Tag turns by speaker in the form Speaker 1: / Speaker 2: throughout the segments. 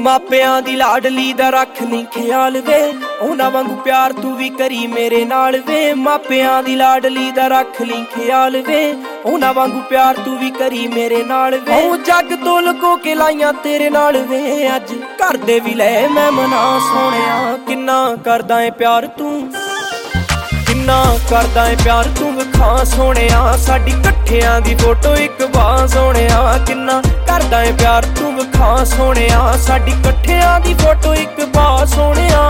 Speaker 1: ਮਾਪਿਆਂ ਦੀ ਲਾਡਲੀ ਦਾ ਰੱਖ ਲਈ ਖਿਆਲ ਵੇ, ਉਹਨਾਂ ਵਾਂਗੂ ਪਿਆਰ ਤੂੰ ਵੀ ਕਰੀ ਮੇਰੇ ਨਾਲ ਵੇ। ਮਾਪਿਆਂ ਦੀ ਲਾਡਲੀ ਦਾ ਰੱਖ ਲਈ ਖਿਆਲ ਵੇ, ਉਹਨਾਂ ਵਾਂਗੂ ਪਿਆਰ ਤੂੰ ਵੀ ਕਰੀ ਮੇਰੇ ਨਾਲ ਵੇ। ਉਹ ਜੱਗ ਤੋਂ ਲੁਕੋ ਕੇ ਲਾਈਆਂ ਤੇਰੇ ਨਾਲ ਵੇ, ਅੱਜ ਘਰ ਦੇ ਵੀ ਲੈ ਮੈਂ ਮਨਾ ਸੋਹਣਿਆ। ਕਿੰਨਾ ਕਰਦਾ ਏ ਪਿਆਰ ਤੂੰ, ਕਿੰਨਾ ਕਰਦਾ ਏ ਪਿਆਰ ਤੂੰ ਵਿਖਾ ਸੋਹਣਿਆ। ਸਾਡੀ ਇਕੱਠਿਆਂ ਦੀ ਫੋਟੋ ਇੱਕ ਵਾਰ ਸੋਹਣਿਆ। ਕਿੰਨਾ ਕਰਦਾ ਏ ਪਿਆਰ ਤੂੰ ਵਿਖਾ ਸੋਹਣਿਆ। ਸਾਡੀ ਇਕੱਠਿਆਂ ਦੀ ਫੋਟੋ ਇੱਕ ਵਾਰ ਸੋਹਣਿਆ।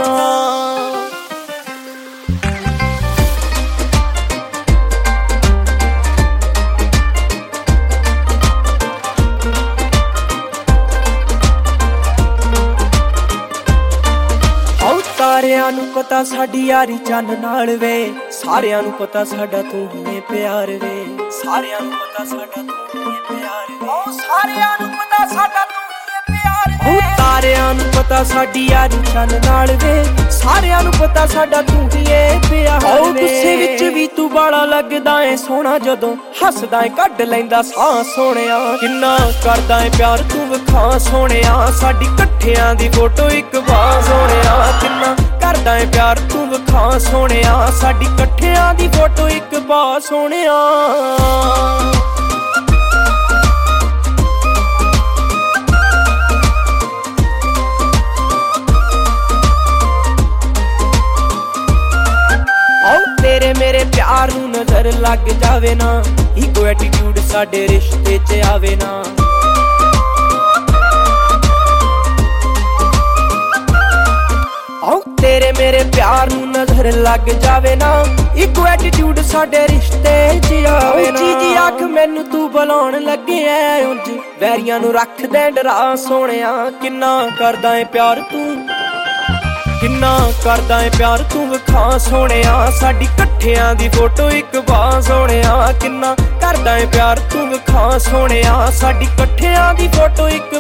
Speaker 1: ਸਾਰਿਆਂ ਨੂੰ ਪਤਾ ਸਾਡੀ ਯਾਰੀ ਚੰਨ ਨਾਲ ਵੇ, ਸਾਰਿਆਂ ਨੂੰ ਪਤਾ ਸਾਡਾ ਤੂੰ ਹੀ ਪਿਆਰ ਵੇ। ਸਾਰਿਆਂ ਨੂੰ ਪਤਾ ਸਾਡਾ ਤੂੰ ਹੀ ਪਿਆਰ ਵੇ, ਓ ਸਾਰਿਆਂ ਨੂੰ ਪਤਾ ਸਾਡਾ ਤੂੰ ਹੀ ਪਿਆਰ ਵੇ। ਓ ਤਾਰਿਆਂ ਨੂੰ ਪਤਾ ਸਾਡੀ ਯਾਰੀ ਚੰਨ ਨਾਲ ਵੇ, ਸਾਰਿਆਂ ਨੂੰ ਪਤਾ ਸਾਡਾ ਤੂੰ ਹੀ ਪਿਆਰ ਵੇ। ਓ ਗੁੱਸੇ ਵਿੱਚ ਵੀ ਤੂੰ ਬਾਲਾ ਲੱਗਦਾ ਏ ਸੋਹਣਾ, ਜਦੋਂ ਹੱਸਦਾ ਏ ਕੱਢ ਲੈਂਦਾ ਸਾਹ ਸੋਹਣਿਆ। ਕਿੰਨਾ ਕਰਦਾ ਏ ਪਿਆਰ ਤੂੰ ਵਿਖਾ ਸੋਹਣਿਆ। ਸਾਡੀ ਇਕੱਠਿਆਂ ਦੀ ਫੋਟੋ ਇੱਕ ਵਾਰ ਸੋਹਣਿਆ। ਕਿੰਨਾ ਕਰਦਾ ਏ ਪਿਆਰ ਤੂੰ ਵਿਖਾ ਸੋਹਣਿਆ। ਸਾਡੀ ਇਕੱਠਿਆਂ ਦੀ ਫੋਟੋ ਇੱਕ ਵਾਰ ਸੋਹਣਿਆ। ਤੇਰੇ ਮੇਰੇ ਪਿਆਰ ਨੂੰ ਨਜ਼ਰ ਲੱਗ ਜਾਵੇ ਨਾ, ਈਗੋ ਐਟੀਟਿਊਡ ਸਾਡੇ ਰਿਸ਼ਤੇ 'ਚ ਆਵੇ ਨਾ। ਤੇਰੇ ਮੇਰੇ ਪਿਆਰ ਨੂੰ ਨਜ਼ਰ ਲੱਗ ਜਾਵੇ ਨਾ, ਈਗੋ ਐਟੀਟਿਊਡ ਸਾਡੇ ਰਿਸ਼ਤੇ 'ਚ ਆਵੇ ਨਾ। ਜੀ ਆਖ ਮੈਨੂੰ ਤੂੰ ਬੁਲਾਉਣ ਲੱਗਿਆ, ਉਂਝ ਵੈਰੀਆਂ ਨੂੰ ਰੱਖ ਦੇ ਡਰਾ ਸੋਹਣਿਆ। ਕਿੰਨਾ ਕਰਦਾ ਏ ਪਿਆਰ ਤੂੰ, ਕਿੰਨਾ ਕਰਦਾ ਏ ਪਿਆਰ ਤੂੰ ਵਿਖਾ ਸੋਹਣਿਆ। ਸਾਡੀ ਇਕੱਠਿਆਂ ਦੀ ਫੋਟੋ ਇੱਕ ਵਾਰ ਸੋਹਣਿਆ। ਕਿੰਨਾ ਕਰਦਾ ਏ ਪਿਆਰ ਤੂੰ ਵਿਖਾ ਸੋਹਣਿਆ। ਸਾਡੀ ਇਕੱਠਿਆਂ ਦੀ ਫੋਟੋ ਇੱਕ